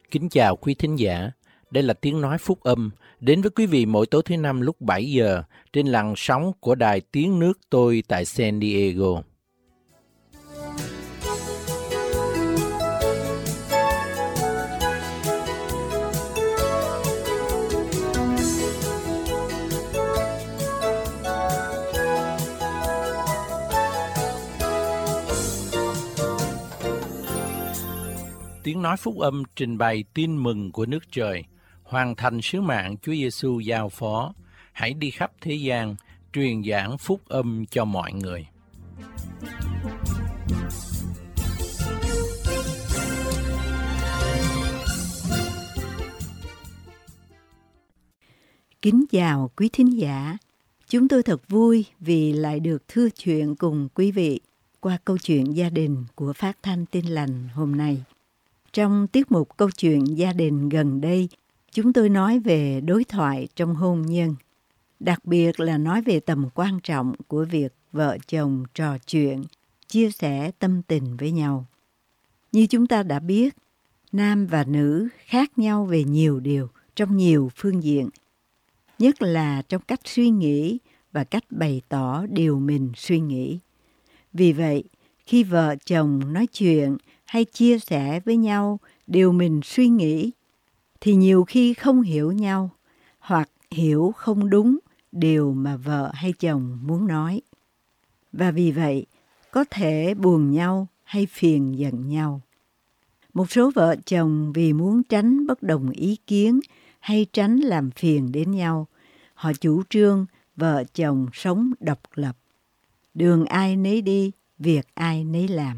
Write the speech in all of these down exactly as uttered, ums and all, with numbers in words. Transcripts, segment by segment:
Kính chào quý thính giả. Đây là tiếng nói phúc âm đến với quý vị mỗi tối thứ năm lúc bảy giờ trên làn sóng của đài Tiếng Nước Tôi tại San Diego. Tiếng nói phúc âm trình bày tin mừng của nước trời, hoàn thành sứ mạng Chúa Giêsu giao phó. Hãy đi khắp thế gian, truyền giảng phúc âm cho mọi người. Kính chào quý thính giả. Chúng tôi thật vui vì lại được thưa chuyện cùng quý vị qua câu chuyện gia đình của Phát thanh Tin Lành hôm nay. Trong tiết mục câu chuyện gia đình gần đây, chúng tôi nói về đối thoại trong hôn nhân. Đặc biệt là nói về tầm quan trọng của việc vợ chồng trò chuyện, chia sẻ tâm tình với nhau. Như chúng ta đã biết, nam và nữ khác nhau về nhiều điều trong nhiều phương diện, nhất là trong cách suy nghĩ và cách bày tỏ điều mình suy nghĩ. Vì vậy, khi vợ chồng nói chuyện hay chia sẻ với nhau điều mình suy nghĩ, thì nhiều khi không hiểu nhau hoặc hiểu không đúng điều mà vợ hay chồng muốn nói. Và vì vậy, có thể buồn nhau hay phiền giận nhau. Một số vợ chồng vì muốn tránh bất đồng ý kiến hay tránh làm phiền đến nhau, họ chủ trương vợ chồng sống độc lập. Đường ai nấy đi, việc ai nấy làm.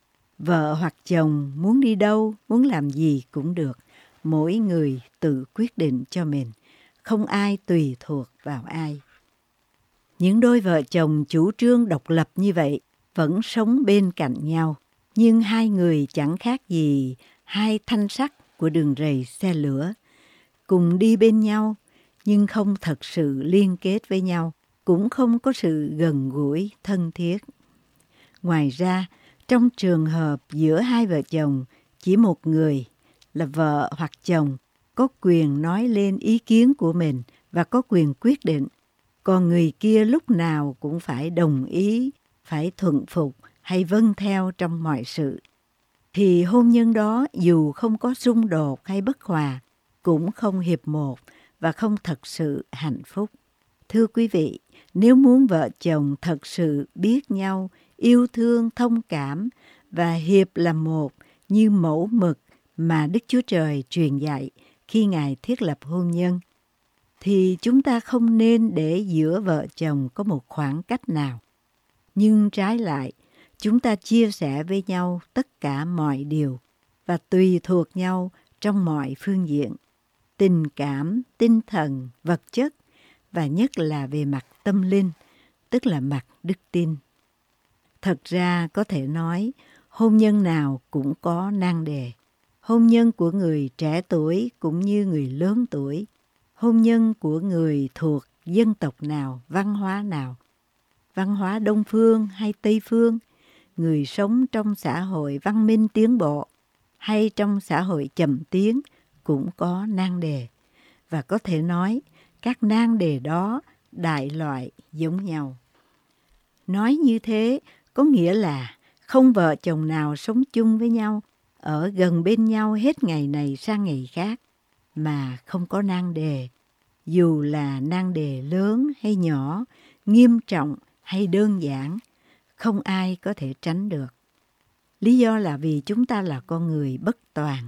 Vợ hoặc chồng muốn đi đâu, muốn làm gì cũng được. Mỗi người tự quyết định cho mình, không ai tùy thuộc vào ai. Những đôi vợ chồng chủ trương độc lập như vậy vẫn sống bên cạnh nhau, nhưng hai người chẳng khác gì hai thanh sắt của đường rầy xe lửa. Cùng đi bên nhau, nhưng không thật sự liên kết với nhau, cũng không có sự gần gũi, thân thiết. Ngoài ra, trong trường hợp giữa hai vợ chồng, chỉ một người là vợ hoặc chồng có quyền nói lên ý kiến của mình và có quyền quyết định, còn người kia lúc nào cũng phải đồng ý, phải thuận phục hay vâng theo trong mọi sự, thì hôn nhân đó dù không có xung đột hay bất hòa, cũng không hiệp một và không thật sự hạnh phúc. Thưa quý vị, nếu muốn vợ chồng thật sự biết nhau, yêu thương, thông cảm và hiệp làm một như mẫu mực mà Đức Chúa Trời truyền dạy khi Ngài thiết lập hôn nhân, thì chúng ta không nên để giữa vợ chồng có một khoảng cách nào. Nhưng trái lại, chúng ta chia sẻ với nhau tất cả mọi điều và tùy thuộc nhau trong mọi phương diện, tình cảm, tinh thần, vật chất và nhất là về mặt tâm linh, tức là mặt đức tin. Thật ra có thể nói, hôn nhân nào cũng có nan đề. Hôn nhân của người trẻ tuổi cũng như người lớn tuổi. Hôn nhân của người thuộc dân tộc nào, văn hóa nào. Văn hóa Đông phương hay Tây phương. Người sống trong xã hội văn minh tiến bộ hay trong xã hội chậm tiến cũng có nan đề. Và có thể nói, các nan đề đó đại loại giống nhau. Nói như thế có nghĩa là không vợ chồng nào sống chung với nhau, ở gần bên nhau hết ngày này sang ngày khác, mà không có nan đề, dù là nan đề lớn hay nhỏ, nghiêm trọng hay đơn giản, không ai có thể tránh được. Lý do là vì chúng ta là con người bất toàn.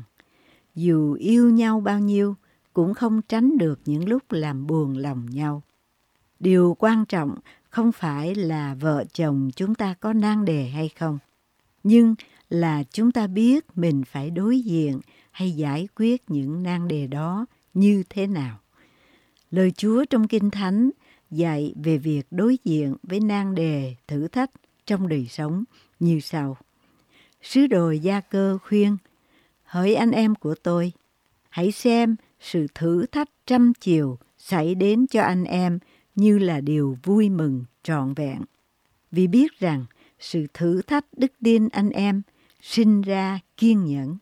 Dù yêu nhau bao nhiêu, cũng không tránh được những lúc làm buồn lòng nhau. Điều quan trọng không phải là vợ chồng chúng ta có nan đề hay không, nhưng là chúng ta biết mình phải đối diện hay giải quyết những nan đề đó như thế nào. Lời Chúa trong Kinh Thánh dạy về việc đối diện với nan đề, thử thách trong đời sống như sau. Sứ đồ Gia Cơ khuyên, hỡi anh em của tôi, hãy xem sự thử thách trăm chiều xảy đến cho anh em như là điều vui mừng trọn vẹn. Vì biết rằng sự thử thách đức tin anh em sinh ra kiên nhẫn.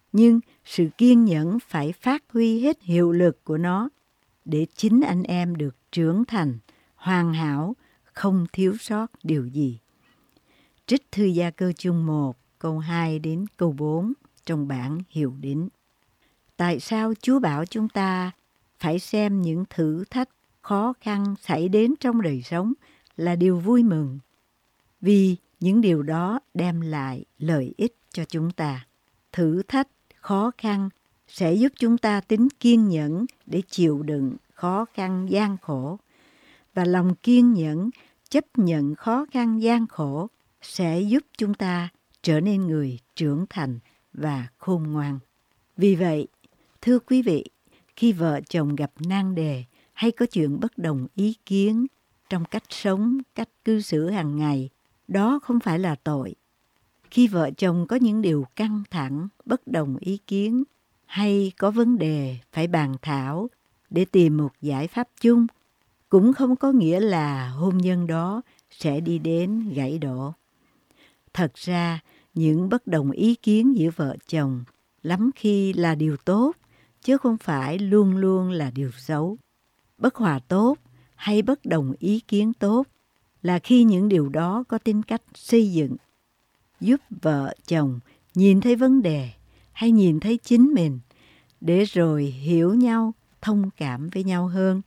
Nhưng sự kiên nhẫn phải phát huy hết hiệu lực của nó để chính anh em được trưởng thành, hoàn hảo, không thiếu sót điều gì. Trích thư Gia Cơ chương một, câu hai đến câu bốn trong bản Hiệu Đính. Tại sao Chúa bảo chúng ta phải xem những thử thách khó khăn xảy đến trong đời sống là điều vui mừng? Vì những điều đó đem lại lợi ích cho chúng ta. Thử thách, khó khăn sẽ giúp chúng ta tính kiên nhẫn để chịu đựng khó khăn gian khổ. Và lòng kiên nhẫn, chấp nhận khó khăn gian khổ sẽ giúp chúng ta trở nên người trưởng thành và khôn ngoan. Vì vậy, thưa quý vị, khi vợ chồng gặp nan đề hay có chuyện bất đồng ý kiến trong cách sống, cách cư xử hàng ngày, đó không phải là tội. Khi vợ chồng có những điều căng thẳng, bất đồng ý kiến hay có vấn đề phải bàn thảo để tìm một giải pháp chung, cũng không có nghĩa là hôn nhân đó sẽ đi đến gãy đổ. Thật ra, những bất đồng ý kiến giữa vợ chồng lắm khi là điều tốt, chứ không phải luôn luôn là điều xấu. Bất hòa tốt hay bất đồng ý kiến tốt là khi những điều đó có tính cách xây dựng, giúp vợ chồng nhìn thấy vấn đề hay nhìn thấy chính mình, để rồi hiểu nhau, thông cảm với nhau hơn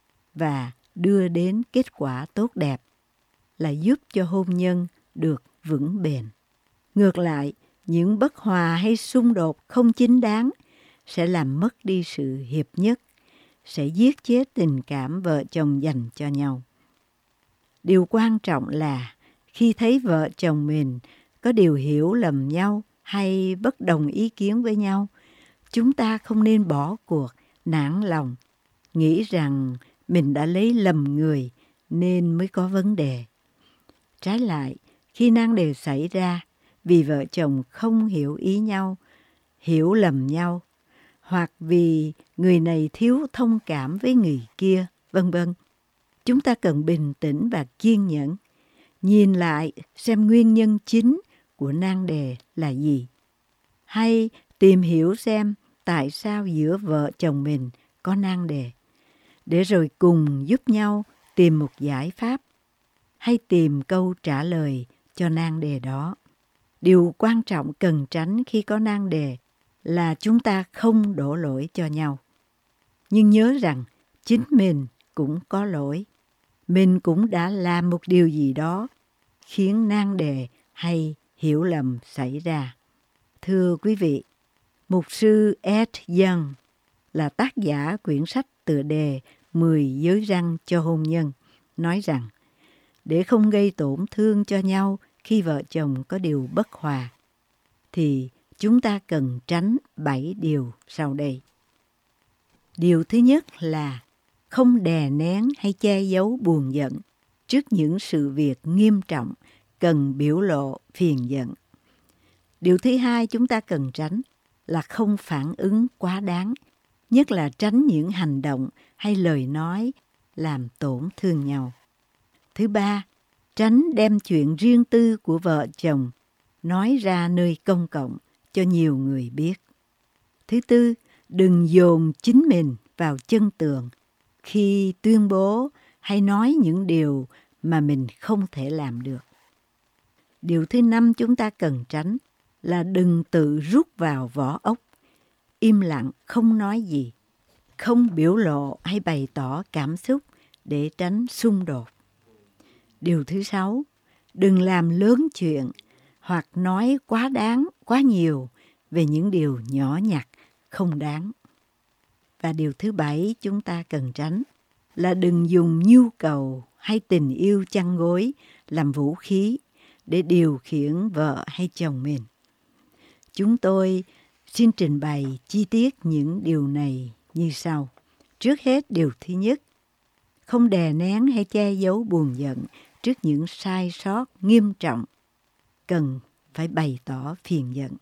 và đưa đến kết quả tốt đẹp, là giúp cho hôn nhân được vững bền. Ngược lại, những bất hòa hay xung đột không chính đáng sẽ làm mất đi sự hiệp nhất, sẽ giết chết tình cảm vợ chồng dành cho nhau. Điều quan trọng là khi thấy vợ chồng mình có điều hiểu lầm nhau hay bất đồng ý kiến với nhau, chúng ta không nên bỏ cuộc, nản lòng, nghĩ rằng mình đã lấy lầm người nên mới có vấn đề. Trái lại, khi nan đề xảy ra vì vợ chồng không hiểu ý nhau, hiểu lầm nhau, hoặc vì người này thiếu thông cảm với người kia, vân vân, chúng ta cần bình tĩnh và kiên nhẫn, nhìn lại xem nguyên nhân chính của nan đề là gì, hay tìm hiểu xem tại sao giữa vợ chồng mình có nan đề, để rồi cùng giúp nhau tìm một giải pháp hay tìm câu trả lời cho nan đề đó. Điều quan trọng cần tránh khi có nan đề là chúng ta không đổ lỗi cho nhau. Nhưng nhớ rằng chính mình cũng có lỗi. Mình cũng đã làm một điều gì đó khiến nan đề hay hiểu lầm xảy ra. Thưa quý vị, mục sư Ed Young là tác giả quyển sách tựa đề mười giới răn cho hôn nhân, nói rằng để không gây tổn thương cho nhau khi vợ chồng có điều bất hòa, thì chúng ta cần tránh bảy điều sau đây. Điều thứ nhất là không đè nén hay che giấu buồn giận trước những sự việc nghiêm trọng cần biểu lộ phiền giận. Điều thứ hai chúng ta cần tránh là không phản ứng quá đáng, nhất là tránh những hành động hay lời nói làm tổn thương nhau. Thứ ba, tránh đem chuyện riêng tư của vợ chồng nói ra nơi công cộng cho nhiều người biết. Thứ tư, đừng dồn chính mình vào chân tường khi tuyên bố hay nói những điều mà mình không thể làm được. Điều thứ năm chúng ta cần tránh là đừng tự rút vào vỏ ốc, im lặng không nói gì, không biểu lộ hay bày tỏ cảm xúc để tránh xung đột. Điều thứ sáu, đừng làm lớn chuyện hoặc nói quá đáng, quá nhiều về những điều nhỏ nhặt, không đáng. Và điều thứ bảy chúng ta cần tránh là đừng dùng nhu cầu hay tình yêu chăn gối làm vũ khí để điều khiển vợ hay chồng mình. Chúng tôi xin trình bày chi tiết những điều này như sau. Trước hết, điều thứ nhất, không đè nén hay che giấu buồn giận trước những sai sót nghiêm trọng, cần phải bày tỏ phiền giận.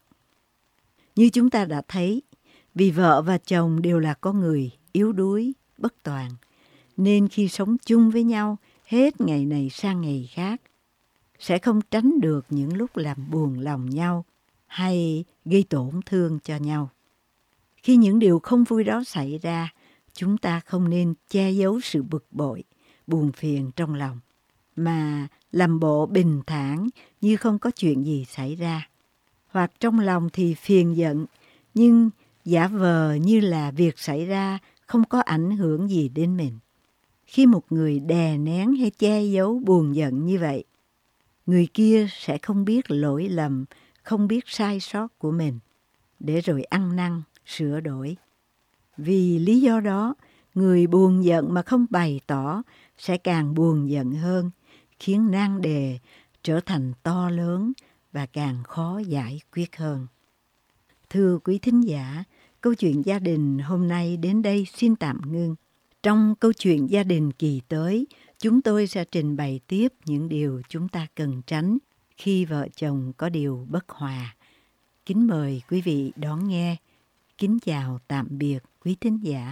Như chúng ta đã thấy, vì vợ và chồng đều là con người yếu đuối, bất toàn, nên khi sống chung với nhau hết ngày này sang ngày khác, sẽ không tránh được những lúc làm buồn lòng nhau hay gây tổn thương cho nhau. Khi những điều không vui đó xảy ra, chúng ta không nên che giấu sự bực bội, buồn phiền trong lòng, mà làm bộ bình thản như không có chuyện gì xảy ra. Hoặc trong lòng thì phiền giận, nhưng giả vờ như là việc xảy ra không có ảnh hưởng gì đến mình. Khi một người đè nén hay che giấu buồn giận như vậy, người kia sẽ không biết lỗi lầm, không biết sai sót của mình, để rồi ăn năn, sửa đổi. Vì lý do đó, người buồn giận mà không bày tỏ sẽ càng buồn giận hơn, khiến nan đề trở thành to lớn và càng khó giải quyết hơn. Thưa quý thính giả, câu chuyện gia đình hôm nay đến đây xin tạm ngưng. Trong câu chuyện gia đình kỳ tới, chúng tôi sẽ trình bày tiếp những điều chúng ta cần tránh khi vợ chồng có điều bất hòa. Kính mời quý vị đón nghe. Kính chào tạm biệt quý thính giả.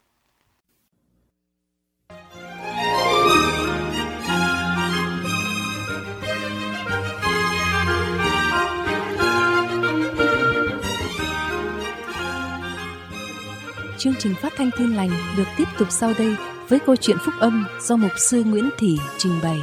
Chương trình phát thanh Tin Lành được tiếp tục sau đây với câu chuyện phúc âm do mục sư Nguyễn Thị trình bày.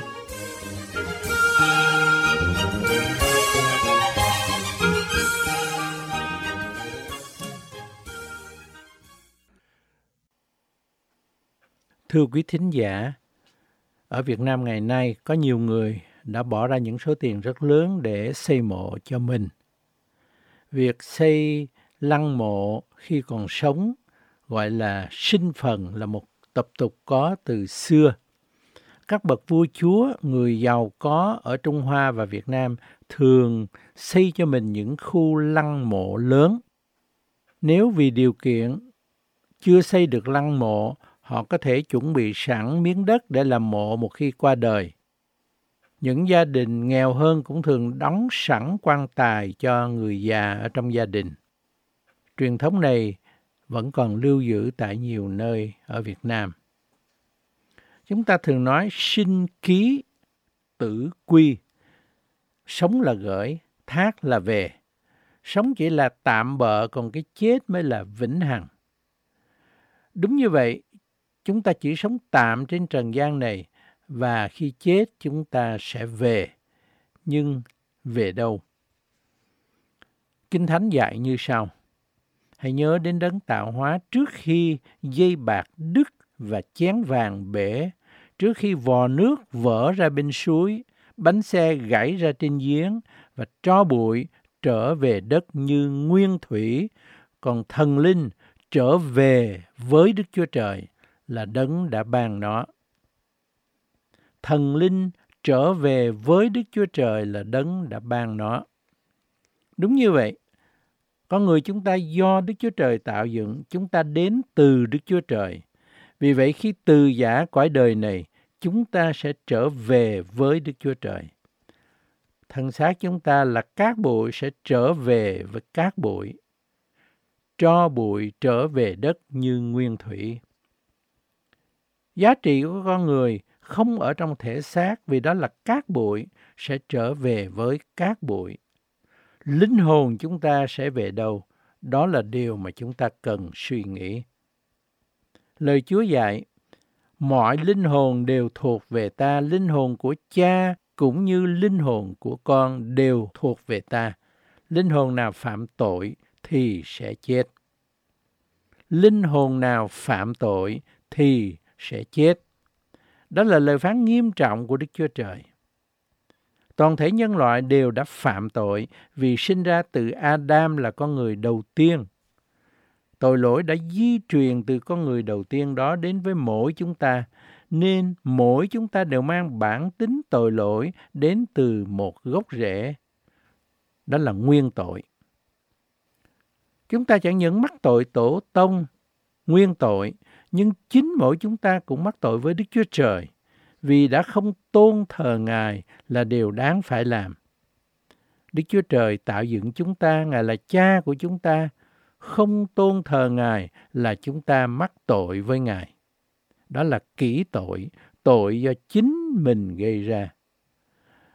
Thưa quý thính giả, ở Việt Nam ngày nay có nhiều người đã bỏ ra những số tiền rất lớn để xây mộ cho mình. Việc xây lăng mộ khi còn sống gọi là sinh phần là một tập tục có từ xưa. Các bậc vua chúa, người giàu có ở Trung Hoa và Việt Nam thường xây cho mình những khu lăng mộ lớn. Nếu vì điều kiện chưa xây được lăng mộ, họ có thể chuẩn bị sẵn miếng đất để làm mộ một khi qua đời. Những gia đình nghèo hơn cũng thường đóng sẵn quan tài cho người già ở trong gia đình. Truyền thống này vẫn còn lưu giữ tại nhiều nơi ở Việt Nam. Chúng ta thường nói sinh ký, tử quy. Sống là gửi, thác là về. Sống chỉ là tạm bợ, còn cái chết mới là vĩnh hằng. Đúng như vậy, chúng ta chỉ sống tạm trên trần gian này, và khi chết chúng ta sẽ về. Nhưng về đâu? Kinh Thánh dạy như sau. Hãy nhớ đến đấng tạo hóa trước khi dây bạc đứt và chén vàng bể, trước khi vò nước vỡ ra bên suối, bánh xe gãy ra trên giếng và tro bụi trở về đất như nguyên thủy, còn thần linh trở về với Đức Chúa Trời là đấng đã ban nó. Thần linh trở về với Đức Chúa Trời là đấng đã ban nó. Đúng như vậy, con người chúng ta do Đức Chúa Trời tạo dựng, chúng ta đến từ Đức Chúa Trời. Vì vậy khi từ giã cõi đời này, chúng ta sẽ trở về với Đức Chúa Trời. Thân xác chúng ta là cát bụi sẽ trở về với cát bụi. Tro bụi trở về đất như nguyên thủy. Giá trị của con người không ở trong thể xác, vì đó là cát bụi sẽ trở về với cát bụi. Linh hồn chúng ta sẽ về đâu? Đó là điều mà chúng ta cần suy nghĩ. Lời Chúa dạy, mọi linh hồn đều thuộc về ta, linh hồn của cha cũng như linh hồn của con đều thuộc về ta. Linh hồn nào phạm tội thì sẽ chết. Linh hồn nào phạm tội thì sẽ chết. Đó là lời phán nghiêm trọng của Đức Chúa Trời. Toàn thể nhân loại đều đã phạm tội vì sinh ra từ Adam là con người đầu tiên. Tội lỗi đã di truyền từ con người đầu tiên đó đến với mỗi chúng ta, nên mỗi chúng ta đều mang bản tính tội lỗi đến từ một gốc rễ. Đó là nguyên tội. Chúng ta chẳng những mắc tội tổ tông, nguyên tội, nhưng chính mỗi chúng ta cũng mắc tội với Đức Chúa Trời, vì đã không tôn thờ Ngài là điều đáng phải làm. Đức Chúa Trời tạo dựng chúng ta, Ngài là cha của chúng ta. Không tôn thờ Ngài là chúng ta mắc tội với Ngài. Đó là kỹ tội, tội do chính mình gây ra.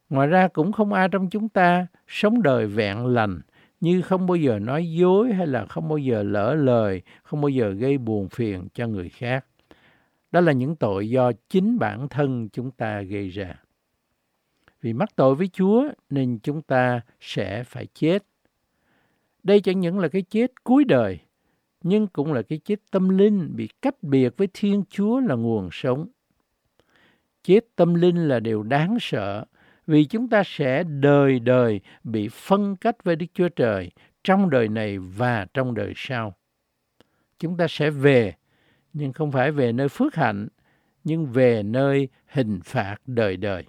Ngoài ra cũng không ai trong chúng ta sống đời vẹn lành, như không bao giờ nói dối hay là không bao giờ lỡ lời, không bao giờ gây buồn phiền cho người khác. Đó là những tội do chính bản thân chúng ta gây ra. Vì mắc tội với Chúa nên chúng ta sẽ phải chết. Đây chẳng những là cái chết cuối đời, nhưng cũng là cái chết tâm linh bị cách biệt với Thiên Chúa là nguồn sống. Chết tâm linh là điều đáng sợ, vì chúng ta sẽ đời đời bị phân cách với Đức Chúa Trời trong đời này và trong đời sau. Chúng ta sẽ về, nhưng không phải về nơi phước hạnh, nhưng về nơi hình phạt đời đời.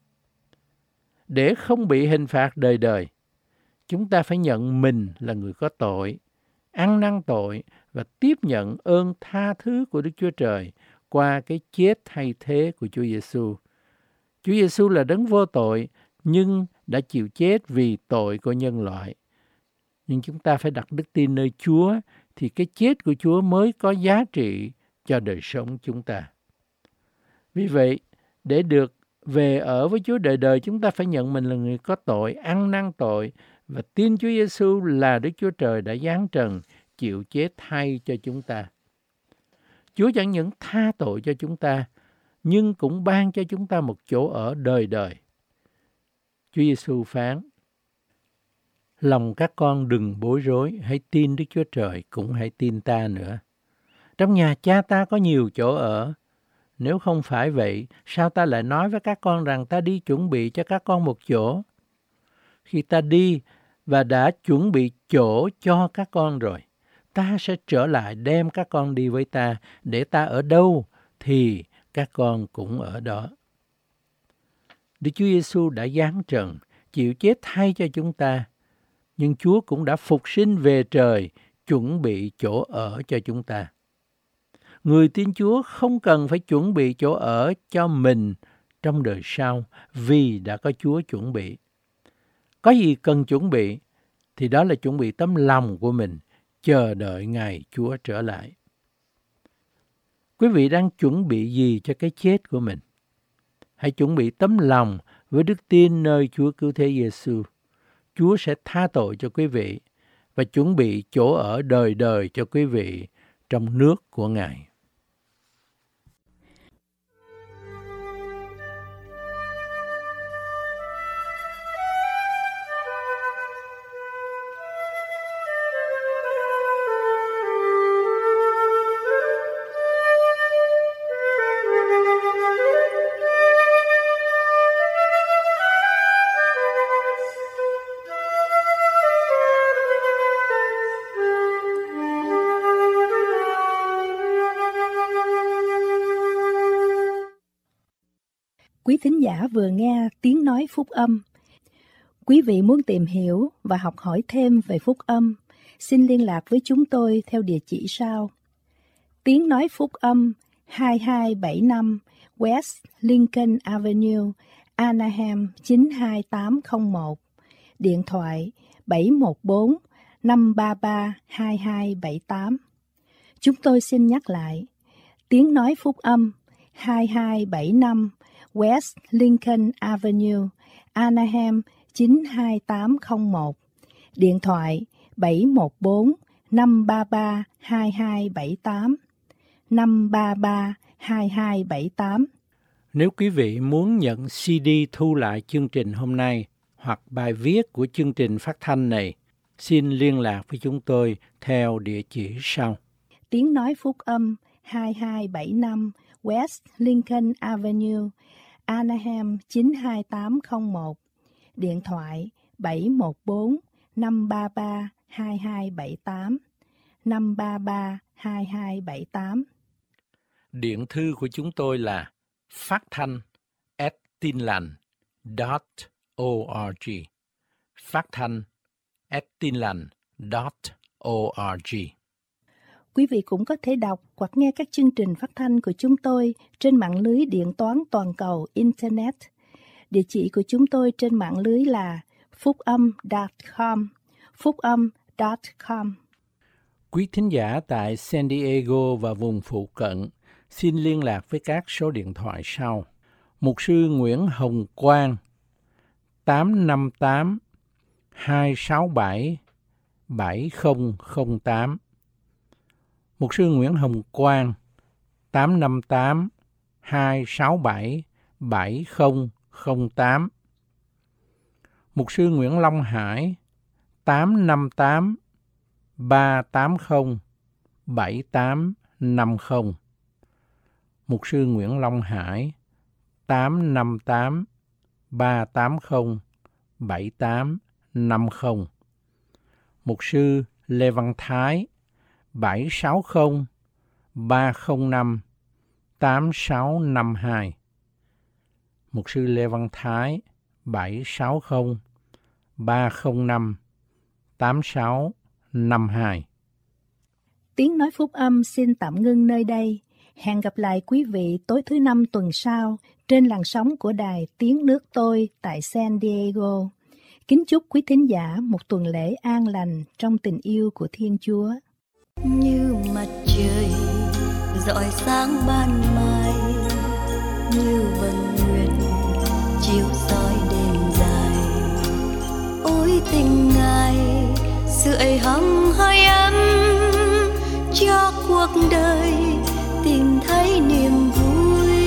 Để không bị hình phạt đời đời, chúng ta phải nhận mình là người có tội, ăn năn tội và tiếp nhận ơn tha thứ của Đức Chúa Trời qua cái chết thay thế của Chúa Giêsu. Chúa Giêsu là đấng vô tội nhưng đã chịu chết vì tội của nhân loại. Nhưng chúng ta phải đặt đức tin nơi Chúa thì cái chết của Chúa mới có giá trị cho đời sống chúng ta. Vì vậy, để được về ở với Chúa đời đời, chúng ta phải nhận mình là người có tội, ăn năn tội và tin Chúa Giêsu là Đức Chúa Trời đã giáng trần chịu chết thay cho chúng ta. Chúa chẳng những tha tội cho chúng ta, nhưng cũng ban cho chúng ta một chỗ ở đời đời. Chúa Giêsu phán: lòng các con đừng bối rối, hãy tin Đức Chúa Trời cũng hãy tin ta nữa. Trong nhà Cha ta có nhiều chỗ ở. Nếu không phải vậy, sao ta lại nói với các con rằng ta đi chuẩn bị cho các con một chỗ? Khi ta đi và đã chuẩn bị chỗ cho các con rồi, ta sẽ trở lại đem các con đi với ta, để ta ở đâu thì các con cũng ở đó. Đức Chúa Giêsu đã giáng trần, chịu chết thay cho chúng ta, nhưng Chúa cũng đã phục sinh về trời, chuẩn bị chỗ ở cho chúng ta. Người tin Chúa không cần phải chuẩn bị chỗ ở cho mình trong đời sau, vì đã có Chúa chuẩn bị. Có gì cần chuẩn bị thì đó là chuẩn bị tấm lòng của mình, chờ đợi ngày Chúa trở lại. Quý vị đang chuẩn bị gì cho cái chết của mình? Hãy chuẩn bị tấm lòng với đức tin nơi Chúa Cứu Thế Giêsu. Chúa sẽ tha tội cho quý vị và chuẩn bị chỗ ở đời đời cho quý vị trong nước của Ngài. Quý thính giả vừa nghe tiếng nói phúc âm. Quý vị muốn tìm hiểu và học hỏi thêm về phúc âm, xin liên lạc với chúng tôi theo địa chỉ sau: Tiếng nói phúc âm hai hai bảy năm West Lincoln Avenue, Anaheim chín hai tám không một, điện thoại bảy một bốn năm ba ba hai hai bảy tám. Chúng tôi xin nhắc lại: Tiếng nói phúc âm hai hai bảy năm West Lincoln Avenue, Anaheim chín hai tám không một, điện thoại bảy một bốn năm ba ba hai hai bảy tám, năm ba ba hai hai bảy tám. Nếu quý vị muốn nhận xê đê thu lại chương trình hôm nay hoặc bài viết của chương trình phát thanh này, xin liên lạc với chúng tôi theo địa chỉ sau: Tiếng nói phúc âm hai hai bảy năm West Lincoln Avenue, Anaheim chín hai tám không một, điện thoại bảy một bốn năm ba ba hai hai bảy tám, năm ba ba hai hai bảy tám. Điện thư của chúng tôi là phát thanh at tinlành chấm org, phát thanh at tinlành chấm org. Quý vị cũng có thể đọc hoặc nghe các chương trình phát thanh của chúng tôi trên mạng lưới điện toán toàn cầu Internet. Địa chỉ của chúng tôi trên mạng lưới là phúc âm chấm com, phúc âm chấm com. Quý thính giả tại San Diego và vùng phụ cận xin liên lạc với các số điện thoại sau: Mục sư Nguyễn Hồng Quang tám năm tám hai sáu bảy bảy không không tám. Mục sư Nguyễn Hồng Quang tám năm tám hai sáu bảy bảy không không tám. Mục sư Nguyễn Long Hải tám năm tám ba tám không bảy tám năm không. Mục sư Nguyễn Long Hải tám năm tám ba tám không bảy tám năm không. Mục sư Lê Văn Thái bảy sáu không ba không năm tám sáu năm hai. Mục sư Lê Văn Thái bảy sáu không ba không năm tám sáu năm hai. Tiếng nói phúc âm xin tạm ngưng nơi đây. Hẹn gặp lại quý vị tối thứ năm tuần sau trên làn sóng của đài Tiếng Nước Tôi tại San Diego. Kính chúc quý thính giả một tuần lễ an lành trong tình yêu của Thiên Chúa. Như mặt trời rọi sáng ban mai, như vầng nguyệt chiếu soi đêm dài. Ôi tình Ngài sưởi hầm hơi ấm cho cuộc đời tìm thấy niềm vui.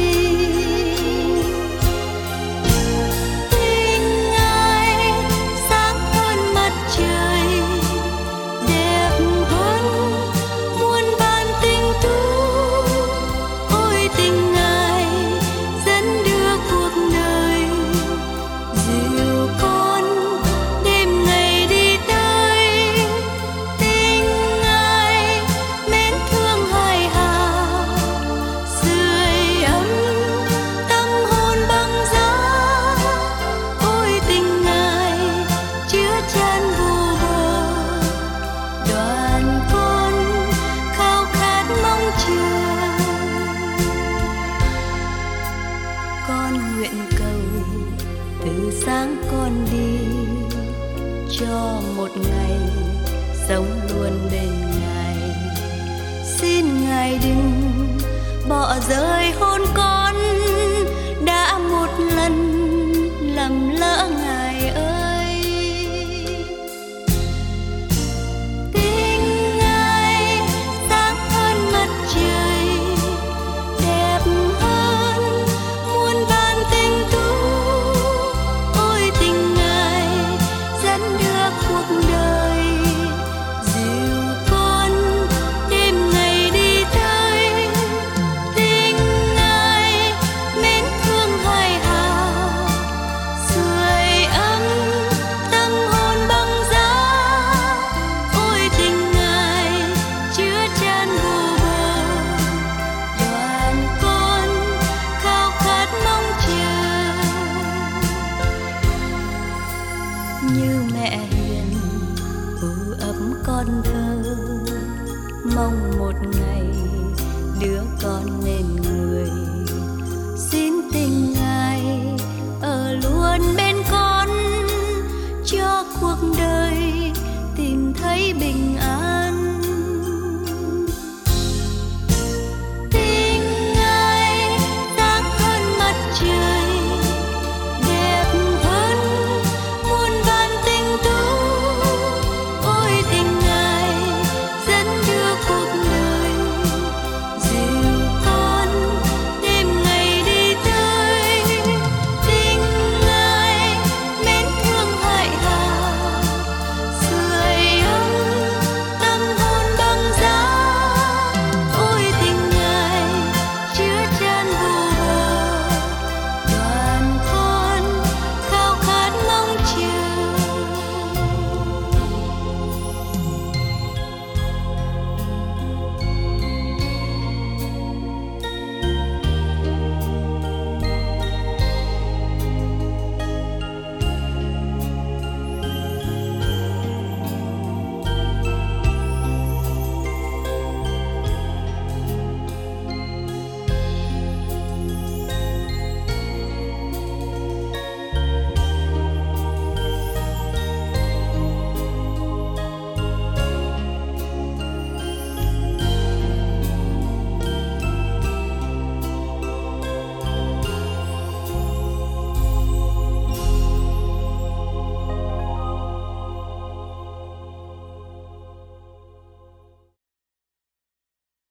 Tình Ngài sáng hơn mặt trời, đẹp hơn muôn vàn tình tú. Ôi tình Ngài dẫn đưa cuộc đời, dìu con đêm ngày đi tới. Tình Ngài mến thương hài hà, sưởi ấm tâm hồn bằng giá. Ôi tình Ngài chứa chan vô bờ, đoàn con khao khát mong chờ. Con nguyện cầu từ sáng con đi, cho một ngày sống luôn bên Ngài. Xin Ngài đừng bỏ rơi hôn con, đã một lần lầm lỡ Ngài ơi. Tình Ngài sáng hơn mặt trời, đẹp hơn muôn vàn tình tú. Ôi tình Ngài dẫn đưa cuộc đời, dìu con đêm ngày đi tới. Tình Ngài mến thương hài hà, sưởi ấm tâm hồn bằng giá. Ôi tình Ngài chứa chan vô bờ, đoàn con khao khát mong chờ. Như mẹ hiền ủ ấm con thơ, mong một ngày đứa con nên người. Xin tình Ngài ở luôn bên con, cho cuộc đời tìm thấy bình